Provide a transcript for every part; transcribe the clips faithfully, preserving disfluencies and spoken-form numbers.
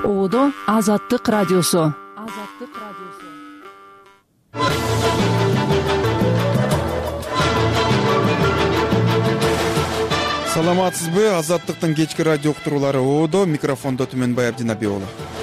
Оодо Азаттык радиосу. Азаттык радиосу. Саламатсызбы? Азаттыктын кечки радио уктуруулары Оодо, микрофондо Түмөнбай Абдинаби уулу.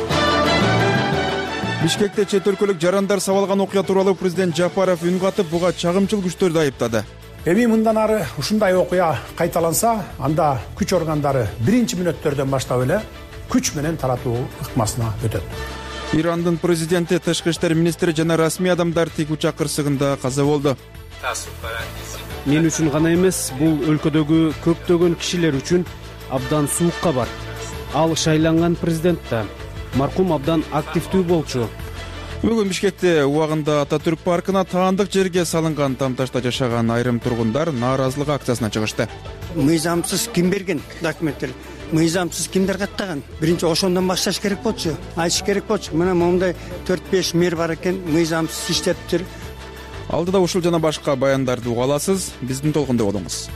Бишкекте чет өлкөлүк жарандар сабалган окуя тууралуу президент Жапаров үн катып, буга чагымчыл күчтөрдү айыптады. Эми мындан ары ушундай окуя кайталанса, анда күч органдары биринчи мүнөттөрдөн баштап эле күч менен таратуу ыкмасына өтөт. Ирандын президенти, тышкы иштер министри жана расмий адамдар тик учак кырсыгында каза болду. Мен үчүн гана эмес, бул өлкөдөгү көптөгөн кишилер үчүн абдан суук кабар. Ал шайланган президент да, маркум абдан активдүү болчу. Бүгүн Бишкекте убагында Ататүрк паркына таандык жерге салынган тамташта жашаган айрым тургундар нааразылык акциясына чыгышты. Мыйзамсыз ким берген документтер? Мыйзамсыз кимдер каттаган? Биринчи ошондон башташ керек болчу. Айтыш керек болчу. Мына момундай төрт беш мэр бар экен, мыйзамсыз иштептир. Алдыда ушул жана башка баяндарды уга аласыз. Биздин толкунда болуңуз.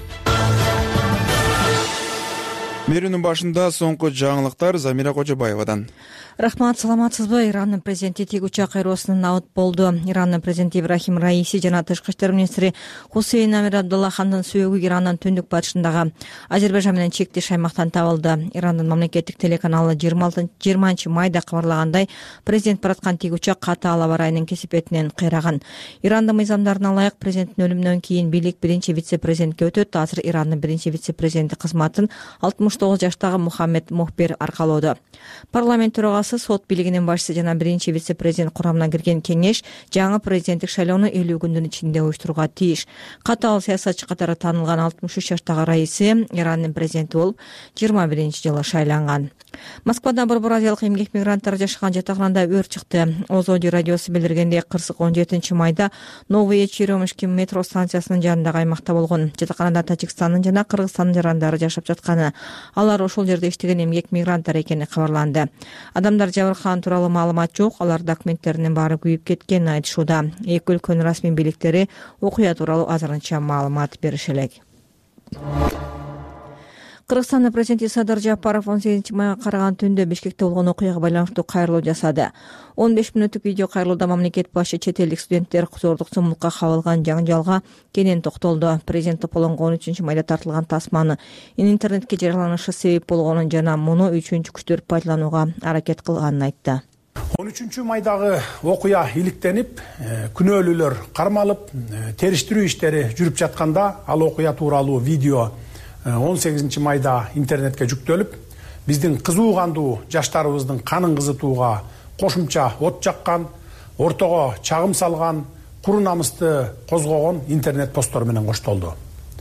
Мерүүнүн башында соңку жаңылыктар Замира Кожобаевадан. Рахмат, саламатсызбы? Ирандын президенти тик учак айроосунан абыт болду. Ирандын президенти Ибрахим Раиси жана тышкы иштер министри Хусейн Амир Абдуллахандын сөөгү Ирандын түндүк батышындагы Азербайжан менен чектеш аймактан табылды. Ирандын мамлекеттик телеканалы жыйырманчы майда кабарлагандай, президент бараткан тик учак катаал аба ырайынын кесепетинен кыйраган. Ирандын мыйзамдарына ылайык президенттин өлүмүнөн кийин бийлик биринчи вице-президентке өтөт. Азыр Ирандын биринчи вице-президенти кызматын алтымыш тогуз жаштагы Мухаммед Мухбир аркалоодо. Парламент төрагасы, сот бийлигинин башчысы жана биринчи вице-президент курамына кирген кеңеш жаңы президенттик шайлоону элүү күндүн ичинде уюштурууга тийиш. Катаал саясатчы катары таанылган алтымыш үч жаштагы Раиси Ирандын президенти болуп жыйырма биринчи жылы шайланган. Москвада борбор азиялык эмгек мигранттары жашаган жатаканада өрт чыкты. Озоди радиосу билдиргендей, кырсык он жетинчи майда Новые Черемушки метро станциясынын жанындагы аймакта болгон. Жатаканада Тажикстандын жана Кыргызстандын жарандары жашап жатканы, алар ошол жерде иштеген эмгек мигранттар экени кабарланды. Адамдар жабыркаган тууралуу маалымат жок, алар документтеринин баары күйүп кеткенин айтышууда. Эки өлкөнүн расмий бийликтери окуя тууралуу азырынча маалымат берише элек. Кыргызстандын президенти Садыр Жапаров он сегизинчи майга караган түндө Бишкекте болгон окуяга байланыштуу кайрылуу жасады. он беш мүнөттүк видео кайрылууда мамлекет башы чет элдик студенттер зордук зомбулукка кабылган жаңжалга кенен токтолду. Президент тополоңго он үчүнчү майда тартылган тасманы интернетке жарыяланышы себеп болгонун жана муну үчүнчү күчтөр пайдаланууга аракет кылганын айтты. он үчүнчү майдагы окуя иликтенип, күнөөлүүлөр кармалып, териштирүү иштери жүрүп жатканда ал окуя тууралуу видео он сегизинчи майда интернетке жүктөлүп, биздин кызуу кандуу жаштарыбыздын канын кызытууга кошумча от жаккан, ортого чагым салган, куру намысты козгогон интернет посттор менен коштолду.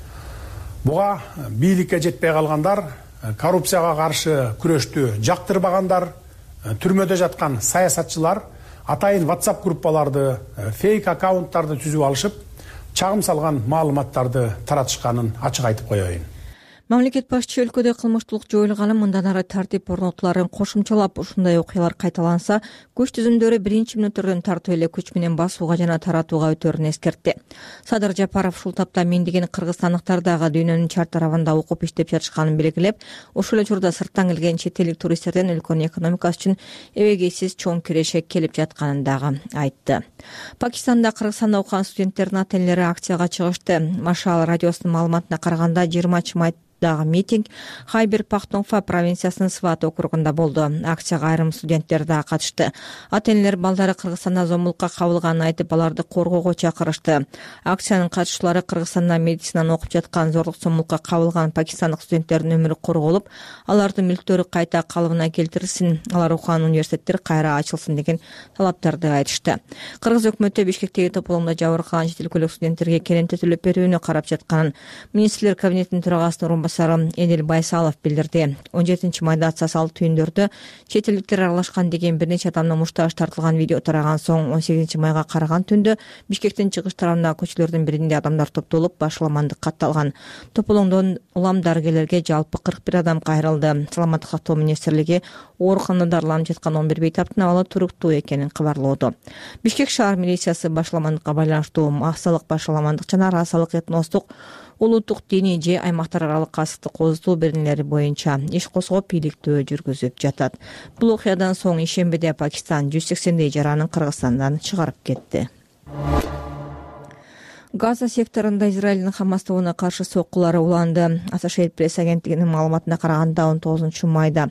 Буга бийликке жетпей калгандар, коррупцияга каршы күрөштү жактырбагандар, түрмөдө жаткан саясатчылар атайын WhatsApp группаларды, фейк аккаунттарды түзүп алышып, чагым салган маалыматтарды таратышканын ачык айтып коеюн. Мамлекет башчысы өлкөдө кылмыштуулук жоюлганын, мындан ары тартип орнотуларын кошумчалап, ушундай окуялар кайталанса, күч түзүмдөрү биринчи мүнөттөрдөн тартып эле күч менен басууга жана таратууга өтөрүн эскертти. Садыр Жапаров ушул тапта миңдеген кыргызстандыктар дагы дүйнөнүн чар тарабында окуп иштеп жатышканын белгилеп, ошол эле учурда сырттан келген чет элдик туристтерден өлкөнүн экономикасы үчүн эбегейсиз чоң кирешек келип жатканын дагы айтты. Пакистанда Кыргызстанда окуган студенттердин ата-энелери акцияга чыгышты. Машал радиосунун маалыматына караганда, жыйырманчы майда дагы митинг Хайбер Пахтунхва провинциясынын Сват округунда болду. Акцияга айрым студенттер да катышты. Ата-энелер балдары Кыргызстанда зомбулукка кабылганын айтып, аларды коргоого чакырышты. Акциянын катышчылары Кыргызстанда медицинаны окуп жаткан, зорлук зомбулукка кабылган пакистандык студенттердин өмүрү корголуп, алардын мүлктөрү кайта калыбына келтирилсин, алар окуган университеттер кайра ачылсын деген талаптарды айтышты. Кыргыз өкмөтү Бишкектеги тополоңдо жабыркаган чет өлкөлүк студенттерге керенте төлөп берүүнү карап жатканын Министрлер кабинетинин төрагасынын Эдил Байсалов билдирди. он жетинчи майда социалдык түйүндөрдө чет элдиктер аралашкан деген бир нече адамдын мушташ тартылган видео тараган соң, он сегизинчи майга караган түндө Бишкектин чыгыш тарабындагы көчөлөрдүн биринде адамдар топтолуп, башаламандык катталган. Тополоңдон улам дарыгерлерге жалпы кырк бир адам кайрылды. Саламаттык сактоо министрлиги ооруканада даарыланып жаткан он бир бейтаптын абалы туруктуу экенин кабарлоодо. Бишкек шаар милициясы башаламандыкка байланыштуу массалык башаламандык жана расалык этностук улуттук диний же аймактар аралык касыктык кооздуу беренелери боюнча иш козгоп бийликтөө жүргүзүп жатат. Бул окуядан соң ишембиде Пакистан жүз сексендей жаранын Кыргызстандан чыгарып кетти. Газа секторунда Израилдин Хамас тобуна каршы соккулары уланды. Associated Press агенттигинин маалыматына караганда он тогузунчу майда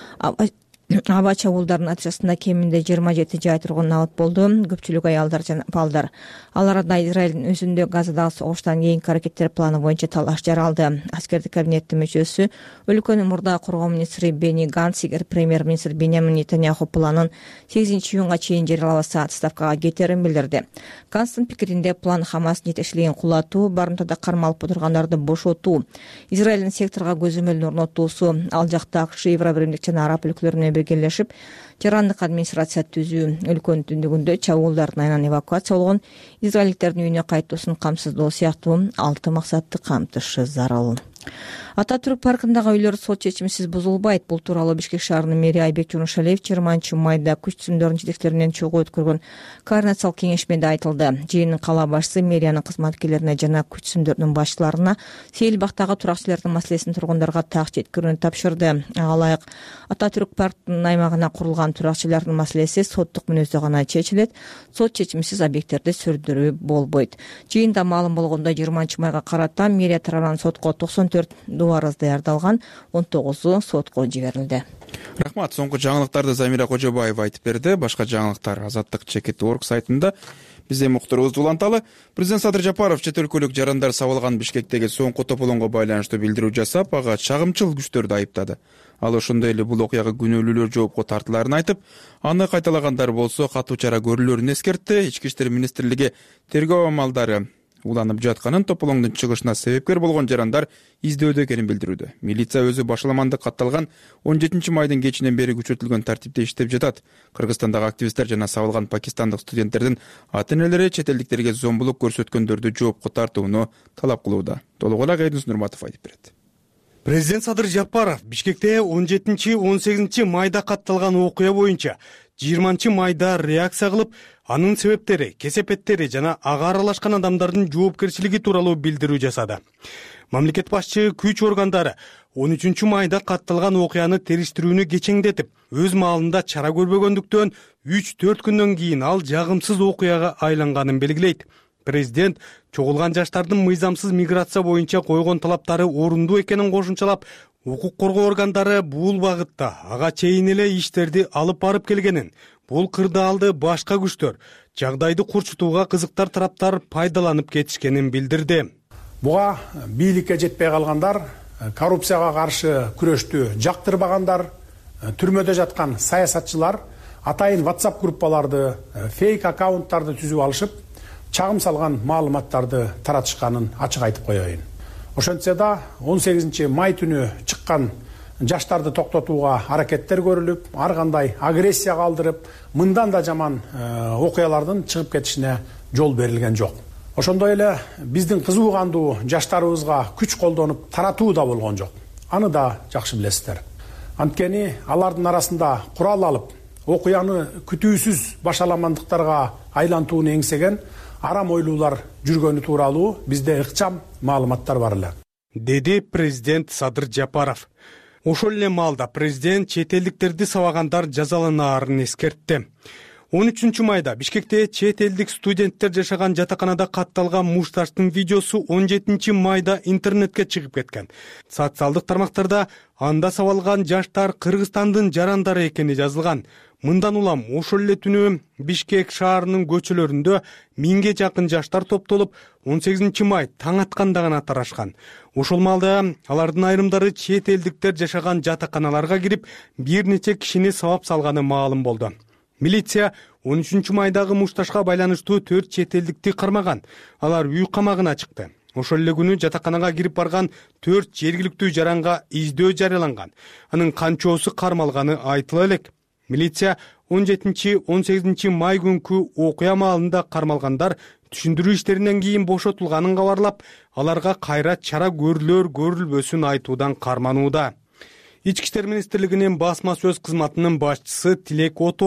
аба чабуулдарынын натыйжасында кеминде жыйырма жети жай тургун абат болду. Көпчүлүк аялдар жана балдар. Алар да Израилдин өзүндө Газадагы согуштан кийинки аракеттер планы боюнча талаш жаралды. Аскердик кабинеттин мүчөсү өлкөнүн мурдагы коргоо министри Бени Ганц эгер премьер-министр Беньямин Нетаньяху планын сегизинчи июнга чейин жарыялабаса отставкага кетерин билдирди. Ганцтын пикиринде план Хамас жетекчилигин кулатуу, барымтада кармалып отургандарды бошотуу, Израилдин секторго көзөмөлүн орнотуусу, ал жакта АКШ, Евробиримдик жана араб өлкөлөрү менен биргелешип жарандык администрация түзүү, өлкөнүн түндүгүндө чабуулдардын айынан эвакуация болгон израилдиктердин үйүнө кайтуусун камсыздоо сыяктуу алты максатты камтышы зарыл. Ататүрк паркындагы үйлөр сот чечимисиз бузулбайт. Бул тууралуу Бишкек шаарынын мэри Айбек Жунушалиев жыйырманчы майда күч түзүмдөрүнүн жетекчилери менен чогуу өткөргөн координациялык кеңешмеде айтылды. Жыйындын кала башчысы мэриянын кызматкерлерине жана күч түзүмдөрүнүн башчыларына Сейил бактагы туракчылардын маселесин тургундарга так жеткирүүнү тапшырды. Ага ылайык Ататүрк паркынын аймагына курулган туракчылардын маселеси соттук мүнөздө гана чечилет. Сот чечимисиз объекттерди сүрдүрүү болбойт. Жыйында маалым болгондой жыйырманчы майга карата мэрия тарабынан сотко токсон төрт арыз даярдалган, он тогузу сотко жиберилди. Рахмат. Соңку жаңылыктарды Замира Кожобаева айтып берди. Башка жаңылыктар Азаттык чекит точка орг сайтында. Бизде муктарыбыз уланталы. Президент Садыр Жапаров чет өлкөлүк жарандар сабылган Бишкектеги соңку тополоңго байланыштуу билдирүү жасап, ага чагымчыл күчтөрдү айыптады. Ал ошондой эле бул окуяга күнөөлүүлөр жоопко тартылаарын айтып, аны кайталагандар болсо катуу чара көрүлөрүн эскертти. Ички иштер министрлиги тергөө амалдары уланып жатканын, тополоңдун чыгышына себепкер болгон жарандар издөөдө экенин билдирүүдө. Милиция өзү башаламандык катталган он жетинчи майдын кечинен бери күчөтүлгөн тартипте иштеп жатат. Кыргызстандагы активисттер жана сабылган пакистандык студенттердин ата-энелери чет элдиктерге зомбулук көрсөткөндөрдү жоопко тартууну талап кылууда. Толугураак Эдинс Нурматов айтып берет. Президент Садыр Жапаров Бишкекте он жетинчи он сегизинчи майда катталган окуя боюнча жыйырманчы майда реакция кылып, анын себептери, кесепеттери жана ага аралашкан адамдардын жоопкерчилиги тууралуу билдирүү жасады. Мамлекет башчы күч органдары он үчүнчү майда катталган окуяны териштирүүнү кечеңдетип, өз маалында чара көрбөгөндүктөн үч төрт күндөн кийин ал жагымсыз окуяга айланганын белгилейт. Президент чогулган жаштардын мыйзамсыз миграция боюнча койгон талаптары орунду экенин кошумчалап, укук коргоо органдары бул багытта ага чейин эле иштерди алып барып келгенин, бул кырдаалды башка күчтөр, жагдайды курчутууга кызыктар тараптар пайдаланып кетишкенин билдирди. Буга бийликке жетпей калгандар, коррупцияга каршы күрөштү жактырбагандар, түрмөдө жаткан саясатчылар атайын WhatsApp группаларды, фейк аккаунттарды түзүп алышып, чагым салган маалыматтарды таратышканын ачык айтып коеюн. Ошентсе да он сегизинчи май түнү чыккан жаштарды токтотууга аракеттер көрүлүп, ар кандай агрессия калтырып, мындан да жаман окуялардын чыгып кетишине жол берилген жок. Ошондой эле биздин кызуу кандуу жаштарыбызга күч колдонуп таратуу да болгон жок. Аны да жакшы билесиздер. Анткени алардын арасында курал алып, окуяны күтүүсүз башаламандыктарга айлантууну эңсеген арам ойлуулар жүргөнү тууралуу бизде ыкчам маалыматтар бар эле, деди президент Садыр Жапаров. Ошол эле маалда президент чет элдиктерди сабагандар жазаланаарын эскертти. он үчүнчү майда Бишкекте чет элдик студенттер жашаган жатаканада катталган мушташтын видеосу он жетинчи майда интернетке чыгып кеткен. Социалдык тармактарда анда сабалган жаштар Кыргызстандын жарандары экени жазылган. Мындан улам ошол эле түнү Бишкек шаарынын көчөлөрүндө миңге жакын жаштар топтолуп он сегизинчи май таң атканда гана тарашкан. Ошол маалда алардын айрымдары чет элдиктер жашаган жатаканаларга кирип, бир нече кишини сабап салганы маалым болду. Милиция он үчүнчү майдагы мушташка байланыштуу төрт чет элдикти кармаган. Алар үй камагына чыкты. Ошол эле күнү жатаканага кирип барган төрт жергиликтүү жаранга издөө жарыяланган. Анын канчоосу кармалганы айтыла элек. Милиция он жетинчи он сегизинчи май күнкү окуя маалында кармалгандар түшүндүрүү иштеринен кийин бошотулганын кабарлап, аларга кайра чара көрүлөр көрүлбөсүн айтуудан карманууда. Ички иштер министрлигинин басма сөз кызматынын башчысы Тилек Оторов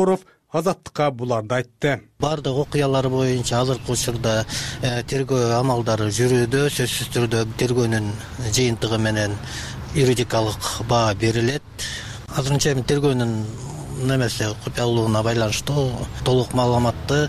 Азаттыкка буларды айтты. Бардык окуялар боюнча азыркы учурда тергөө амалдары жүрүүдө, сөзсүз түрдө тергөөнүн жыйынтыгы менен юридикалык баа берилет. Азырынча эми тергөөнүн немесе купуялууна байланыштуу толук маалыматты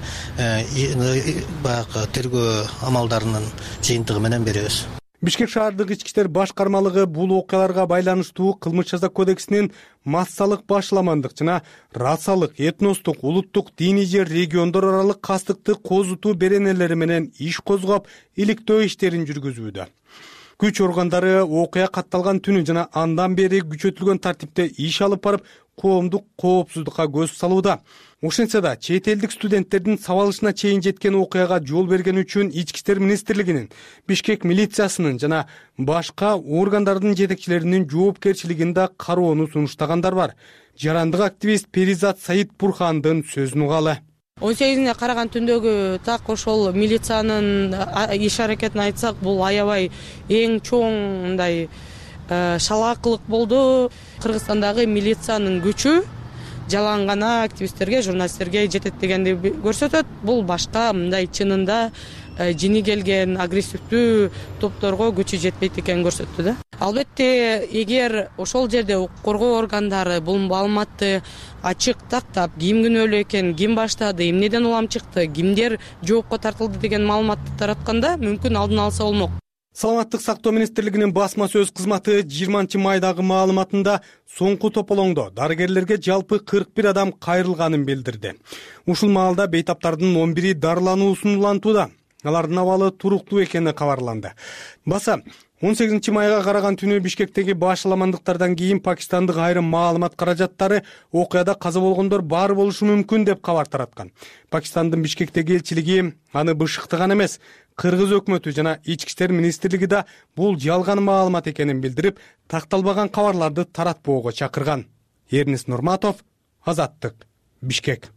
баягы тергөө амалдарынын жыйынтыгы менен беребиз. Бишкек шаардык ички иштер башкармалыгы бул окуяларга байланыштуу кылмыш жаза кодексинин массалык башламандык жана расалык, этностук, улуттук, диний же региондор аралык кастыкты козутуу беренелери менен иш козгоп, иликтөө иштерин жүргүзүүдө. Күч органдары окуя катталган түнү жана андан бери күчөтүлгөн тартипте иш алып барып, коомдук коопсуздукка көз салууда. Ошентсе да чет элдик студенттердин сабалышына чейин жеткен окуяга жол берген үчүн Ички иштер министрлигинин, Бишкек милициясынын жана башка органдардын жетекчилеринин жоопкерчилигин да кароону сунуштагандар бар. Жарандык активист Перизат Саидбурхандын сөзүн угалы. он сегизине караган түндөгү так ошол милициянын иш аракетин айтсак, бул аябай эң чоң мындай шалаакылык болду. Кыргызстандагы милициянын күчү жалаң гана активисттерге, журналисттерге жетет дегенди көрсөтөт. Бул башка мындай чынында жини келген агрессивдүү топторго күчү жетпейт экенин көрсөттү да. Албетте, эгер ошол жерде укук коргоо органдары бул маалыматты ачык тактап, ким күнөөлүү экен, ким баштады, эмнеден улам чыкты, кимдер жоопко тартылды деген маалыматты таратканда мүмкүн алдын алса болмок. Саламаттык сактоо министрлигинин басма сөз кызматы жыйырманчы майдагы маалыматында соңку тополоңдо дарыгерлерге жалпы кырк бир адам кайрылганын билдирди. Ушул маалда бейтаптардын он бири дарылануусун улантууда. Алардын абалы туруктуу экени кабарланды. Баса он сегизинчи майга караган түнү Бишкектеги башаламандыктардан кийин Пакистандык айрым маалымат каражаттары окуяда каза болгондор бар болушу мүмкүн деп кабар тараткан. Пакистандын Бишкектеги элчилиги аны бышыктаган эмес, Кыргыз өкмөтү жана Ички иштер министрлиги да бул жалган маалымат экенин билдирип, такталбаган кабарларды таратпоого чакырган. Эрнис Нурматов, Азаттык, Бишкек.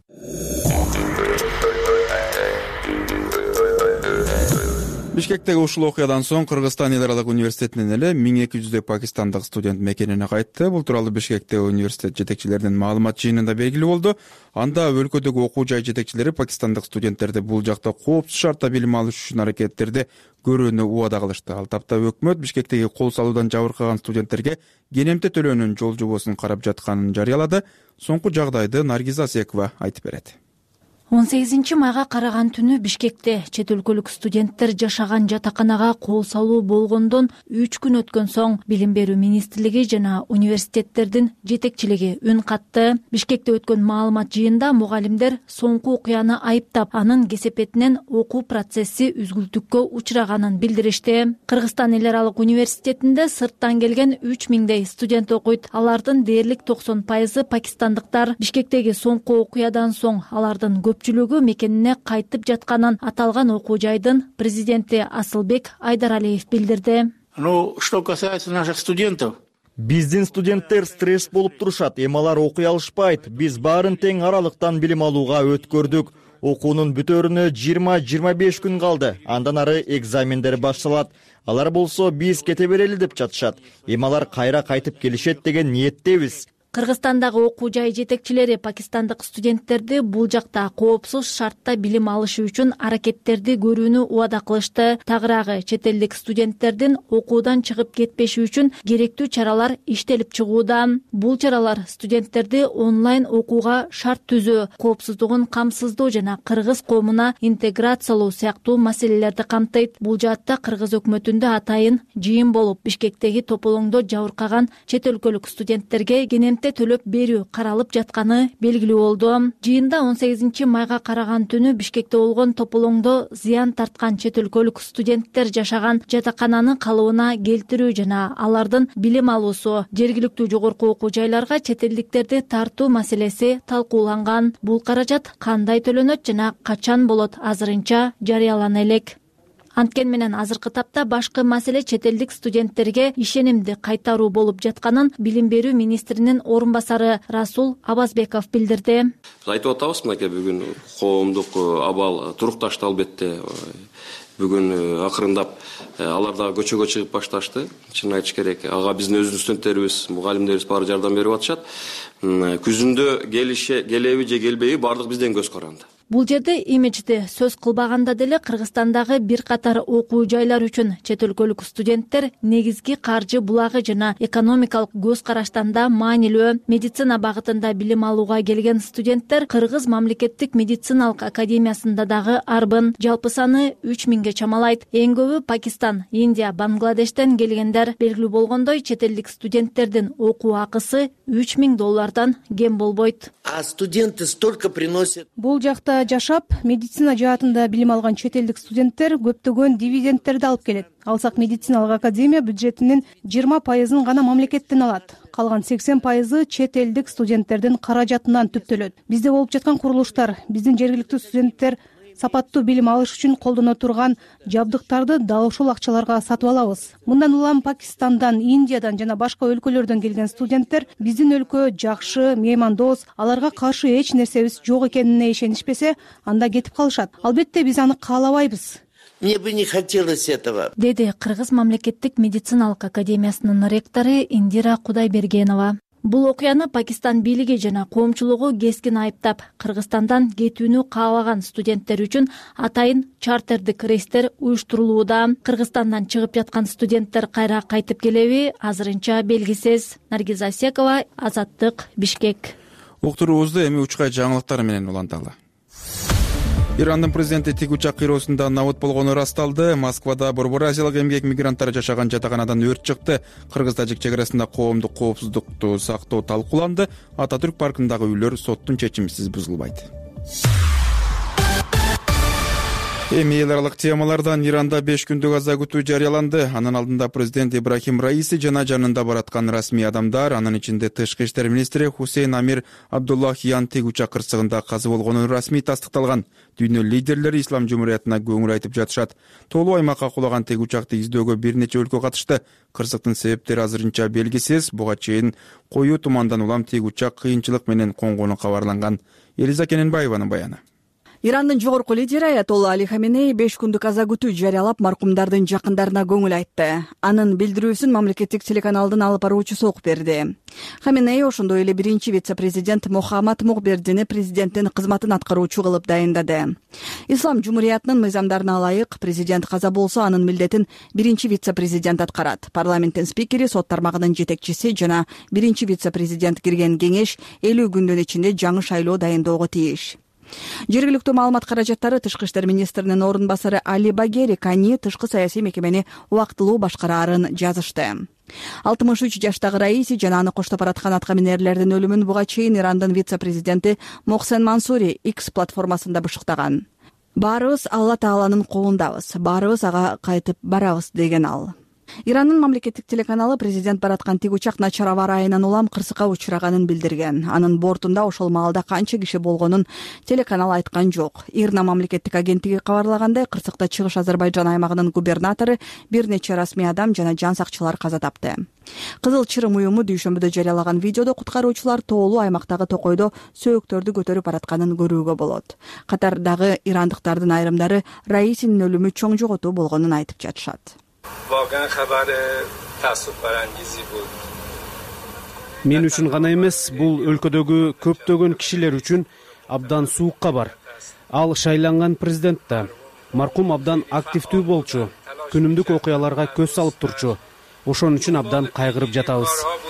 Бишкектеги ушул окуядан соң Кыргызстан эл аралык университетинен эле миң эки жүздөй пакистандык студент мекенине кайтты. Бул тууралуу Бишкектеги университет жетекчилеринин маалымат жыйынында белгилүү болду. Анда өлкөдөгү окуу жай жетекчилери пакистандык студенттерди бул жакта коопсуз шартта билим алыш үчүн аракеттерди көрүүнү убада кылышты. Ал тапта өкмөт Бишкектеги кол салуудан жабыркаган студенттерге кенемте төлөөнүн жол жобосун карап жатканын жарыялады. Соңку жагдайды Наргиза Асекова айтып берет. он сегизинчи майга караган түнү Бишкекте чет өлкөлүк студенттер жашаган жатаканага кол салуу болгондон үч күн өткөн соң Билим берүү министрлиги жана университеттердин жетекчилиги үн катты. Бишкекте өткөн маалымат жыйында мугалимдер соңку окуяны айыптап, анын кесепетинен окуу процесси үзгүлтүккө учраганын билдиришти. Кыргызстан эл аралык университетинде сырттан келген үч миңдей студент окуйт. Алардын дээрлик токсон пайызы пакистандыктар. Бишкектеги соңку окуядан соң алардын көп көпчүлүгү мекенине кайтып жатканын аталган окуу жайдын президенти Асылбек Айдаралиев билдирди. Ну, что касается наших студентов, биздин студенттер стресс болуп турушат, эми алар окуй алышпайт. Биз баарын тең аралыктан билим алууга өткөрдүк. Окуунун бүтөөрүнө жыйырма жыйырма беш күн калды. Андан ары экзамендер башталат. Алар болсо биз кете берели деп жатышат. Эми алар кайра кайтып келишет деген ниеттебиз. Кыргызстандагы окуу жай жетекчилери пакистандык студенттерди бул жакта коопсуз шартта билим алышы үчүн аракеттерди көрүүнү убада кылышты. Тагыраагы чет элдик студенттердин окуудан чыгып кетпеши үчүн керектүү чаралар иштелип чыгууда. Бул чаралар студенттерди онлайн окууга шарт түзүү, коопсуздугун камсыздоо жана кыргыз коомуна интеграциялоо сыяктуу маселелерди камтыйт. Бул жаатта кыргыз өкмөтүндө атайын жыйын болуп, Бишкектеги тополоңдо жабыркаган чет өлкөлүк студенттерге кенем төлөп берүү каралып жатканы белгилүү болду. Жыйында он сегизинчи майга караган түнү Бишкекте болгон тополоңдо зыян тарткан чет өлкөлүк студенттер жашаган жатакананы калыбына келтирүү жана алардын билим алуусу, жергиликтүү жогорку окуу жайларга чет элдиктерди тартуу маселеси талкууланган. Бул каражат кандай төлөнөт жана качан болот азырынча жарыялана элек. Анткен менен азыркы тапта башкы маселе чет элдик студенттерге ишенимди кайтаруу болуп жатканын Билим берүү министринин орун басары Расул Абазбеков билдирди. Айтып атабыз, мынакей бүгүн коомдук абал турукташты албетте. бүгүн акырындап алар дагы көчөгө чыгып башташты. Чын айтыш керек, ага биздин өзүбүздүн студенттерибиз, мугалимдерибиз баары жардам берип атышат. Күзүндө келише, келеби же келбеби баардык бизден көз каранды. Бул жерде имиджди сөз кылбаганда деле Кыргызстандагы бир катар окуу жайлар үчүн чет өлкөлүк студенттер негизги каржы булагы жана экономикалык көз караштан да маанилүү. Медицина багытында билим алууга келген студенттер Кыргыз мамлекеттик медициналык академиясында дагы арбын. Жалпы саны үч миңге чамалайт. Эң көбү Пакистан, Индия, Бангладештен келгендер. Белгилүү болгондой, чет элдик студенттердин окуу акысы үч миң доллардан кем болбойт. А студенты столько приносят. Бул жакта жашап, медицина жаатында билим алган чет элдик студенттер көптөгөн дивидендтерди алып келет. Алсак медициналык академия бюджетинин жыйырма пайызын гана мамлекеттен алат. Калган сексен пайызы чет элдик студенттердин каражатынан түптөлөт. Бизде болуп жаткан курулуштар биздин жергиликтүү студенттер сапаттуу билим алыш үчүн колдоно турган жабдыктарды дал ошол акчаларга сатып алабыз. Мындан улам Пакистандан, Индиядан жана башка өлкөлөрдөн келген студенттер биздин өлкө жакшы, меймандос, аларга каршы эч нерсебиз жок экенине ишенишпесе, анда кетип калышат. Албетте биз аны каалабайбыз. Мне бы не хотелось этого. Деди Кыргыз мамлекеттик медициналык академиясынын ректору Индира Кудайбергенова. Бул окуяны Пакистан бийлиги жана коомчулугу кескин айыптап, Кыргызстандан кетүүнү каалаган студенттер үчүн атайын чартердик рейстер уюштурулууда. Кыргызстандан чыгып жаткан студенттер кайра кайтып келеби азырынча белгисиз. Наргиз Асекова, Азаттык, Бишкек. Уктуруубузду эми учкай жаңылыктар менен уланталы. Ирандын президенти тик учак кыйроосунда набыт болгону ырасталды. Москвада Борбор Азиялык эмгек мигранттары жашаган жатаканадан өрт чыкты. Кыргыз-тажик чек арасында коомдук коопсуздукту сактоо талкууланды. Ататүрк паркындагы үйлөр соттун чечимисиз бузулбайт. Эми эл аралык темалардан Иранда беш күндүк аза күтүү жарыяланды. Анын алдында президент Ибрахим Раиси жана жанында бараткан расмий адамдар, анын ичинде тышкы иштер министри Хусейн Амир Абдуллахиян тик учак кырсыгында казы болгону расмий тастыкталган. Дүйнө лидерлери ислам жумуриятына көңүл айтып жатышат. Толуу аймакка кулаган тик учакты издөөгө бир нече өлкө катышты. Кырсыктын себептери азырынча белгисиз. Буга чейин коюу тумандан улам тик учак кыйынчылык менен конгону кабарланган. Элиза Кененбаеванын баяны. Ирандын жогорку лидери Аятолла Али Хаменей беш күндүк аза күтүү жарыялап, маркумдардын жакындарына көңүл айтты. Анын билдирүүсүн мамлекеттик телеканалдын алып баруучусу окуп берди. Хаменей ошондой эле биринчи вице-президент Мухаммад Мухбердини президенттин кызматын аткаруучу кылып дайындады. Ислам жумуриятынын мыйзамдарына ылайык, президент каза болсо, анын милдетин биринчи вице-президент аткарат. Парламенттин спикери, сот тармагынын жетекчиси жана биринчи вице-президент кирген кеңеш элүү күндүн ичинде жаңы шайлоо дайындоого тийиш. Жергиликтүү маалымат каражаттары тышкы иштер министринин орун басары Али Багери Кани тышкы саясий мекемени убактылуу башкараарын жазышты. алтымыш үч жаштагы Раиси жана аны коштоп бараткан аткаминерлердин өлүмүн буга чейин Ирандын вице-президенти Мохсен Мансури X платформасында бышыктаган. Баарыбыз Алла Тааланын колундабыз, баарыбыз ага кайтып барабыз деген ал. Ирандын мамлекеттик телеканалы президент бараткан тик учак начар аба ырайынан улам кырсыкка учураганын билдирген. Анын бортунда ошол маалда канча киши болгонун телеканал айткан жок. Ирна мамлекеттик агенттиги кабарлагандай, кырсыкта Чыгыш Азербайжан аймагынын губернатору, бир нече расмий адам жана жан сакчылар каза тапты. Кызыл Чырым уюму дүйшөмбүдө жарыялаган видеодо куткаруучулар тоолуу аймактагы токойдо сөөктөрдү көтөрүп баратканын көрүүгө болот. Катардагы ирандыктардын айрымдары Раисинин өлүмү чоң жоготуу болгонун айтып жатышат. Мен үчүн гана эмес, бул өлкөдөгү көптөгөн кишилер үчүн абдан суук кабар. Ал шайланган президент да. Маркум абдан активдүү болчу, күнүмдүк окуяларга көз салып турчу. Ошон үчүн абдан кайгырып жатабыз.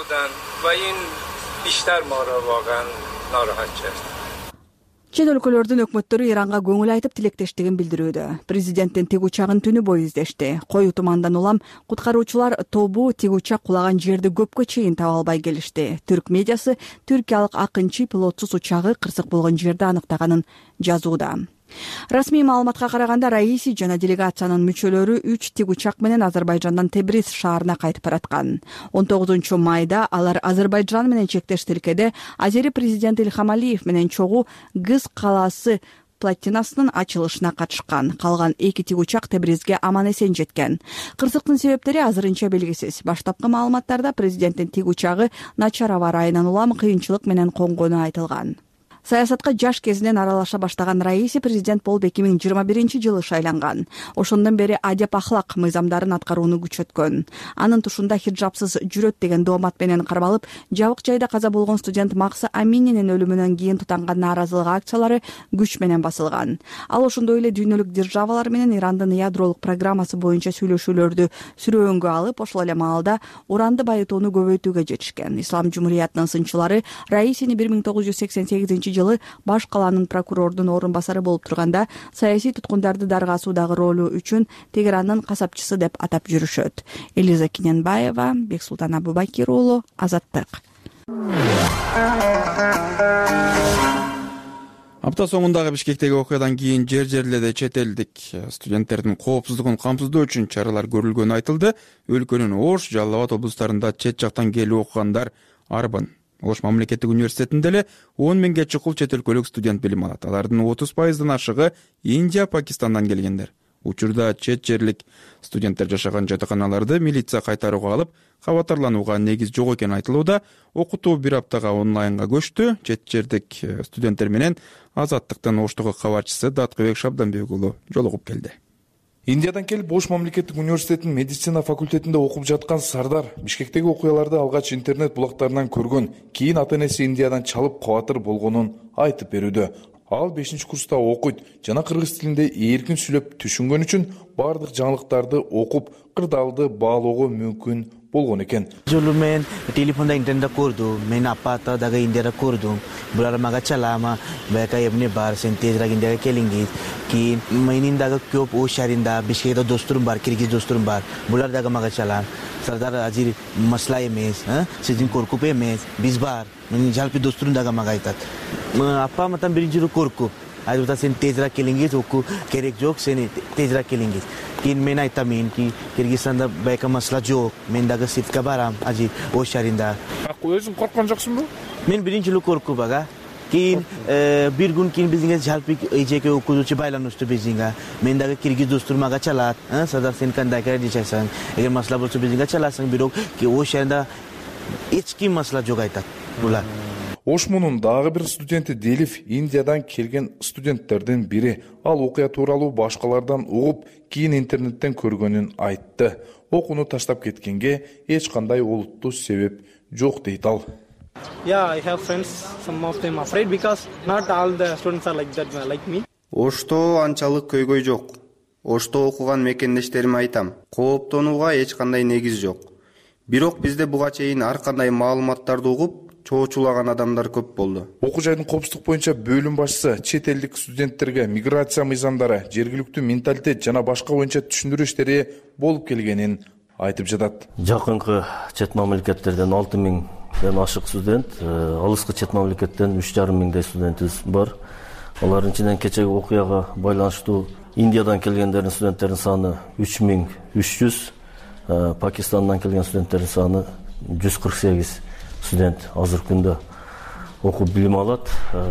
Чет өлкөлөрдүн өкмөттөрү Иранга көңүл айтып тилектештигин билдирүүдө. Президенттин тик учагын түнү бою издешти. Коюу тумандан улам куткаруучулар тобу тик учак кулаган жерди көпкө чейин таба албай келишти. Түрк медиасы түркиялык акынчы пилотсуз учагы кырсык болгон жерди аныктаганын жазууда. Расмий маалыматка караганда, Раиси жана делегациянын мүчөлөрү үч тик учак менен Азербайжандан Тебриз шаарына кайтып бараткан. он тогузунчу майда алар Азербайжан менен чектеш тилкеде Азери президенти Ильхам Алиев менен чогуу Гыз калаасы платинасынын ачылышына катышкан. Калган эки тик учак Тебризге аман эсен жеткен. Кырсыктын себептери азырынча белгисиз. Баштапкы маалыматтарда президенттин тик учагы начар аба ырайынан улам кыйынчылык менен конгону айтылган. Саясатка жаш кезинен аралаша баштаган Раиси президент болуп эки миң жыйырма биринчи жылы шайланган. Ошондон бери адеп ахлак мыйзамдарын аткарууну күчөткөн. Анын тушунда хиджабсыз жүрөт деген доомат менен кармалып, жабык жайда каза болгон студент Макса Амининин өлүмүнөн кийин тутанган нааразылык акциялары күч менен басылган. Ал ошондой эле дүйнөлүк державалар менен Ирандын ядролук программасы боюнча сүйлөшүүлөрдү сүрөөнгө алып, ошол эле маалда уранды байытууну көбөйтүүгө жетишкен. Ислам жумуриятынын сынчылары Раисини бир миң тогуз жүз сексен сегизинчи жылы баш калаанын прокурордун орун басары болуп турганда саясий туткундарды даргасуудагы ролу үчүн Тегерандын касапчысы деп атап жүрүшөт. Элиза Киненбаева, Бексултан Абубакир уулу, Азаттык. Апта соңундагы Бишкектеги окуядан кийин жер жерлерде чет элдик студенттердин коопсуздугун камсыздоо үчүн чаралар көрүлгөнү айтылды. Өлкөнүн Ош, Жалал Абад облустарында чет жактан келип окугандар арбын. Ош мамлекеттик университетинде эле он миңге чукул чет өлкөлүк студент билим алат. Алардын отуз пайыздан ашыгы Индия, Пакистандан келгендер. Учурда чет жерлик студенттер жашаган жатаканаларды милиция кайтарууга алып, кабатарланууга негиз жок экени айтылууда. Окутуу бир аптага онлайнга көчтү. Чет жердик студенттер менен Азаттыктын Оштогу кабарчысы Даткыбек Шабданбек уулу жолугуп келди. Индиядан келип Ош мамлекеттик университетинин медицина факультетинде окуп жаткан Сардар Бишкектеги окуяларды алгач интернет булактарынан көргөн, кийин ата-энеси Индиядан чалып кабатыр болгонун айтып берүүдө. Ал бешинчи курста окуйт жана кыргыз тилинде эркин сүйлөп түшүнгөн үчүн бардык жаңылыктарды окуп, кырдаалды баалоого мүмкүн болгон экен. Жолу мен телефонда интернетте көрдүм, мен апата дагы Индияда көрдүм. Булар мага чалама, бека эмне бар, сен тезирээк Индияга келиңиз. Кийин менин дагы көп Ош шаарында Бишкекте досторум бар, киргиз досторум бар. Булар дагы мага чалам. Сардар азыр масла эмес, сиздин коркуп эмес, биз бар. Менин жалпы досторум дагы мага айтат. Апам атам биринчи жолу коркуп, айтып сен тезирээк келиңиз, оку керек жок, сени тезирээк келиңиз. Кийин мен айтамын ки Кыргызстанда байка масла жок, мен дагы сыртка барам, азыр Ош шаарында. Өзүң корккон жоксуңбу? Мен биринчи жолу коркуп ага. Кийин бир күн кийин биздин жалпы эжеке окуучу байланышту биздинге. Мен дагы киргиз досторум мага чалат. Сардар сен кандай жашайсың? Эгер масла болсо биздинге чаласың, бирок ки Ош шаарында эч ким масла жок айтат булар. Ошмунун дагы бир студенти Делиф Индиядан келген студенттердин бири. Ал окуя тууралуу башкалардан угуп, кийин интернеттен көргөнүн айтты. Окууну таштап кеткенге эч кандай олуттуу себеп жок дейт ал. Yeah, I have friends. Some of them afraid because not all the students are like that, like me. Ошто анчалык көйгөй жок. Ошто окуган мекендештериме айтам, кооптонууга эч кандай негиз жок. Бирок бизде буга чейин ар кандай маалыматтарды угуп, чоочулаган адамдар көп болду. Окуу жайдын коопсуздук боюнча бөлүм башчысы чет элдик студенттерге миграция мыйзамдары, жергиликтүү менталитет жана башка боюнча түшүндүрүү иштери болуп келгенин айтып жатат. Жакынкы чет мамлекеттерден алты миңден ашык студент, алыскы чет мамлекеттен үч жарым миңдей студентибиз бар. Алардын ичинен кечеги окуяга байланыштуу Индиядан келгендердин студенттердин саны үч миң үч жүз, Пакистандан келген студенттердин саны жүз кырк сегиз студент азыр күндө окуп билим алат.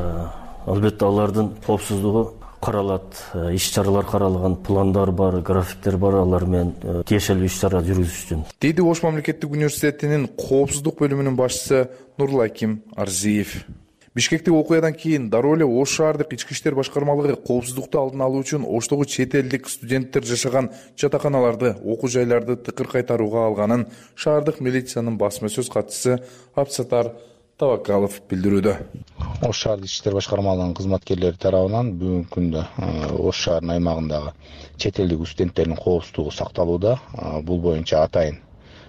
Албетте алардын коопсуздугу каралат, иш-чаралар каралган, пландар бар, графиктер бар, алар менен тиешелүү иш-чара жүргүзүш үчүн. Деди Ош мамлекеттик университетинин коопсуздук бөлүмүнүн башчысы Нурлаким Арзиев. Бишкектеги окуядан кийин дароо эле Ош шаардык ички иштер башкармалыгы коопсуздукту алдын алуу үчүн Оштогу чет элдик студенттер жашаган жатаканаларды, окуу жайларды тыкыр кайтарууга алганын шаардык милициянын басма сөз катчысы Абсатар Табакалов билдирүүдө. Ош шаардык ички иштер башкармалыгынын кызматкерлери тарабынан бүгүнкү күндө Ош шаарынын аймагындагы чет элдик студенттердин коопсуздугу сакталууда. Бул боюнча атайын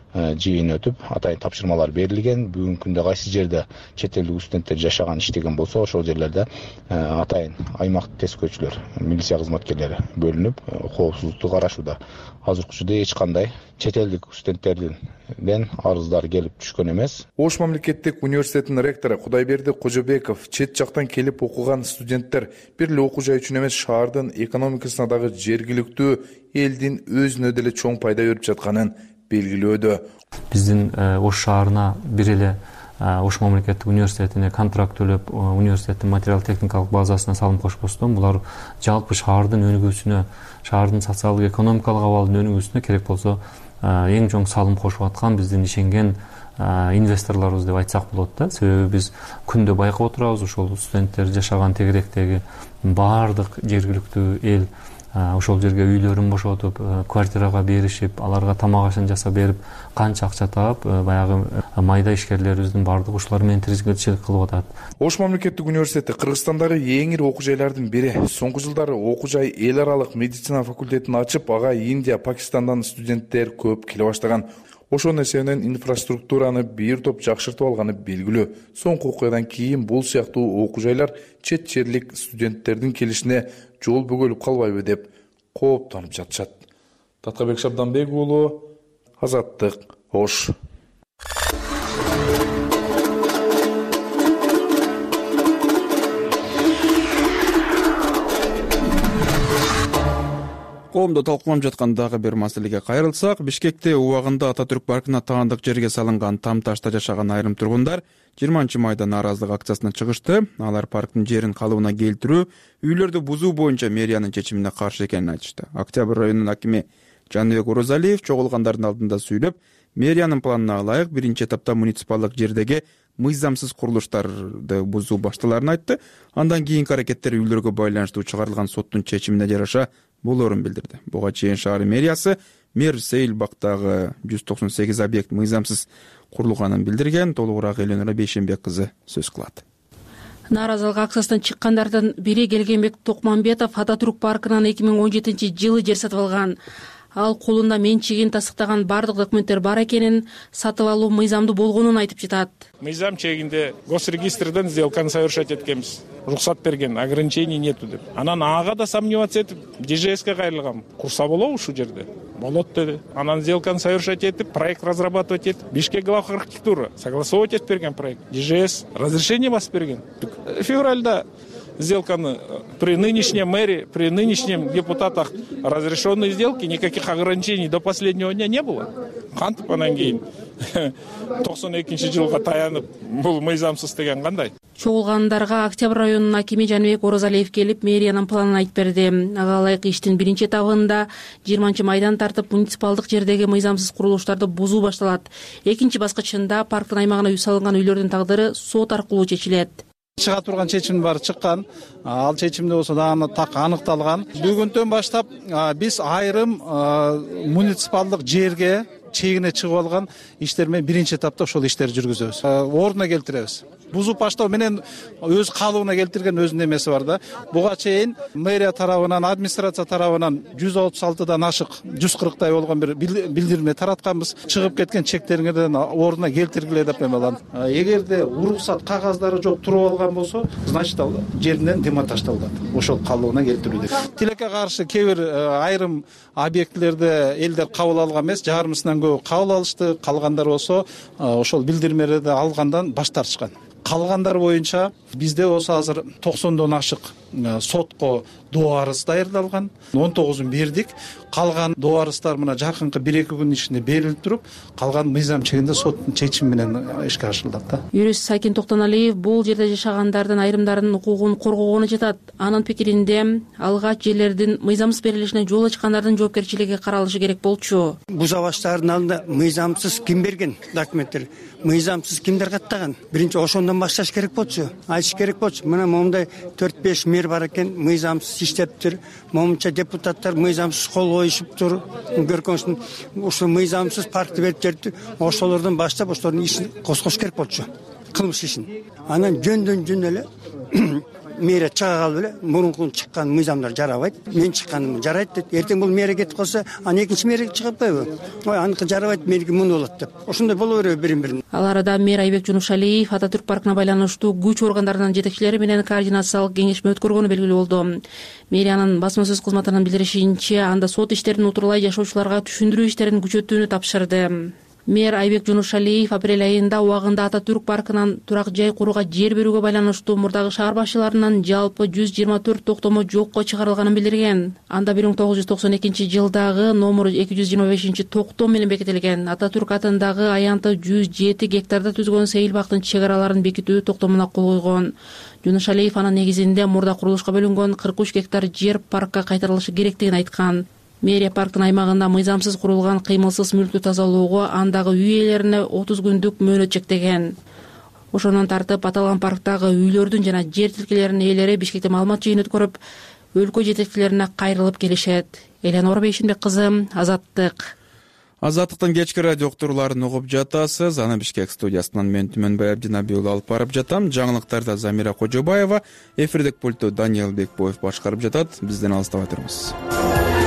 жыйын өтүп, атайын тапшырмалар берилген. Бүгүнкү күндө кайсы жерде чет элдик студенттер жашаган, иштеген болсо, ошол жерлерде атайын аймактык тескөөчүлөр, милиция кызматкерлери бөлүнүп, коопсуздукту карашууда. Азыркы учурда эч кандай чет элдик студенттерден арыздар келип түшкөн эмес. Ош мамлекеттик университетинин ректору Кудайберди Кожобеков чет жактан келип окуган студенттер бир эле окуу жай үчүн эмес, шаардын экономикасына дагы жергиликтүү элдин өзүнө деле чоң пайда берип жатканын белгилөөдө. Биздин Ош шаарына бир эле Ош мамлекеттик университетине контракт төлөп, университеттин материал техникалык базасына салым кошпостон, булар жалпы шаардын өнүгүүсүнө, шаардын социалдык экономикалык абалынын өнүгүүсүнө керек болсо эң чоң салым кошуп аткан, биздин ишенген инвесторлорубуз деп айтсак болот да. Себеби биз күндө байкап отурабыз, ошол студенттер жашаган тегеректеги баардык жергиликтүү эл ошол жерге үйлөрүн бошотуп, квартирага беришип, аларга тамак ашын жасап берип, канча акча таап, баягы майда ишкерлерибиздин баардыгы ушулар менен тиричилик кылып атат. Ош мамлекеттик университети Кыргызстандагы эң ири окуу жайлардын бири. Соңку жылдары окуу жай эл аралык медицина факультетин ачып, ага Индия, Пакистандан студенттер көп келе баштаган. Ошонун эсебинен инфраструктураны бир топ жакшыртып алганы белгилүү. Соңку окуядан кийин бул сыяктуу окуу жайлар чет жерлик студенттердин келишине жол бөгөлүп калбайбы деп кооптонуп жатышат. Таткабек Шабданбек уулу, Азаттык, Ош. Коомдо талкууланып жаткан дагы бир маселеге кайрылсак, Бишкекте убагында Ататүрк паркына таандык жерге салынган там ташта жашаган айрым тургундар жыйырманчы майда нааразылык акциясына чыгышты. Алар парктын жерин калыбына келтирүү, үйлөрдү бузуу боюнча мэриянын чечимине каршы экенин айтышты. Октябрь районунун акими Жаныбек Орозалиев чогулгандардын алдында сүйлөп, мэриянын планына ылайык биринчи этапта муниципалдык жердеги мыйзамсыз курулуштарды бузуу башталарын айтты. Андан кийинки аракеттер үйлөргө байланыштуу чыгарылган соттун чечимине жараша болорун билдирди. Буга чейин шаар мэриясы Мер Сейлбактагы жүз токсон сегиз объект мыйзамсыз курулганын билдирген. Толугураак Эленора Бейшенбек кызы сөз кылат. Нааразылык акциясынан чыккандардын бири Келгенбек Токмамбетов Ататүрк паркынан эки миң он жетинчи жылы жер сатып алган. Ал колунда менчигин тастыктаган бардык документтер бар экенин, сатып алуу мыйзамдуу болгонун айтып жатат. Мыйзам чегинде госрегистрден сделканы совершать эткенбиз. Рухсат берген, ограничений нету деп. Анан ага да сомневаться этип, ДЖСке кайрылгам. Курса болобу ушул жерде? Болот деди. Анан сделканы совершать этип, проект разрабатывать этип, Бишкек глав архитектура согласовать этип берген проект. ДЖС разрешение басып берген. Февральда сделканы при нынешнем мэре, при нынешнем депутатах разрешенные сделки, никаких ограничений до последнего дня не было. Кантип анан кийин токсон экинчи жылга таянып бул мыйзамсыз деген кандай? Чогулгандарга Октябрь районунун акими Жаныбек Орозалиев келип, мэриянын планын айтып берди. Ага ылайык иштин биринчи этабында жыйырманчы майдан тартып муниципалдык жердеги мыйзамсыз курулуштарды бузуу башталат. Экинчи баскычында парктын аймагына үй салынган үйлөрдүн тагдыры сот аркылуу чечилет. Чыга турган чечим бар чыккан. Ал чечимде болсо дагы так аныкталган. Бүгүнтөн баштап биз айрым муниципалдык жерге чегине чыгып алган иштер менен биринчи этапта ошол иштерди жүргүзөбүз. Ордуна келтиребиз. Бузуп баштоо менен өз калыбына келтирген өзүнүн эмеси бар да. Буга чейин мэрия тарабынан, администрация тарабынан жүз отуз алтыдан ашык жүз кырктай болгон бир билдирме таратканбыз. Чыгып кеткен чектериңерден ордуна келтиргиле деп эмелан. Эгерде уруксат кагаздары жок туруп алган болсо, значит ал жеринен демонтаждалат. Ошол калыбына келтирүүдө. Тилекке каршы кээ бир айрым объектилерде элдер кабыл алган эмес, жарымысынан көп кабыл алышты. Калгандар болсо ошол билдирмелерди алгандан баш тартышкан. Калгандар боюнча бизде болсо азыр токсондон ашык сотко доо арыз даярдалган. он тогузун бердик. Калган доо арыздар мына жакынкы бир эки күн ичинде берилип туруп, калган мыйзам чегинде соттун чечими менен ишке ашырылат да. Юрист Сайкин Токтоналиев бул жерде жашагандардын айрымдарынын укугун коргогону жатат. Анын пикиринде алгач жерлердин мыйзамсыз берилишине жол ачкандардын жоопкерчилиги каралышы керек болчу. Бузабаштардын алдында мыйзамсыз ким берген документтер, мыйзамсыз кимдер каттаган? Биринчи ошондон башташ керек болчу. Айтыш керек болчу. Мына момундай төрт беш мэр бар экен, мыйзамсыз иштептир. Момунча депутаттар мыйзамсыз кол коюшуп тур. Көркөнсүн ушул мыйзамсыз паркты берип жерди. Ошолордон баштап ошолордун ишин козгош керек болчу. Кылмыш ишин. Анан жөндөн жөн эле мэрия чыга калып эле мурунку чыккан мыйзамдар жарабайт. Мен чыкканым жарайт деп. Эртең бул мэрия кетип калса, аны экинчи мэрия чыгып койбу? Ой, аныкы жарабайт, меники муну болот деп. Ошондой боло береби бирин-бирин. Ал арада мэр Айбек Жунушалиев Ататүрк паркына байланыштуу күч органдарынын жетекчилери менен координациялык кеңешме өткөргөнү белгилүү болду. Мэриянын басма сөз кызматынын билдиришинче, анда сот иштерин утурлай жашоочуларга түшүндүрүү иштерин күчөтүүнү тапшырды. Мэр Айбек Жунушалиев апрель айында убагында Ататүрк паркынан турак жай курууга жер берүүгө байланыштуу мурдагы шаар башчыларынан жалпы жүз жыйырма төрт токтомо жокко чыгарылганын билдирген. Анда бир миң тогуз жүз токсон экинчи жылдагы номер эки жүз жыйырма бешинчи токтом менен бекитилген Ататүрк атындагы аянты жүз жети гектарда түзгөн Сейилбактын чек араларын бекитүү токтомуна кол койгон. Жунушалиев анын негизинде мурда курулушка бөлүнгөн кырк үч гектар жер паркка кайтарылышы керектигин айткан. мэрия парктын аймагында мыйзамсыз курулган кыймылсыз мүлктү тазалоого андагы үй ээлерине отуз күндүк мөөнөт чектеген. Ошондон тартып аталган парктагы үйлөрдүн жана жер тилкелеринин ээлери Бишкекте маалымат жыйын өткөрүп, өлкө жетекчилерине кайрылып келишет. Эленора Бейшинбек кызы, Азаттык. Азаттыктын кечки радио уктурууларын угуп жатасыз. Аны Бишкек студиясынан мен Түмөнбай Абдинабий уулу алып барып жатам. Жаңылыктарда Замира Кожобаева, эфирдик пультту Даниил Бекбоев башкарып жатат. Бизден алыстабай туруңуз.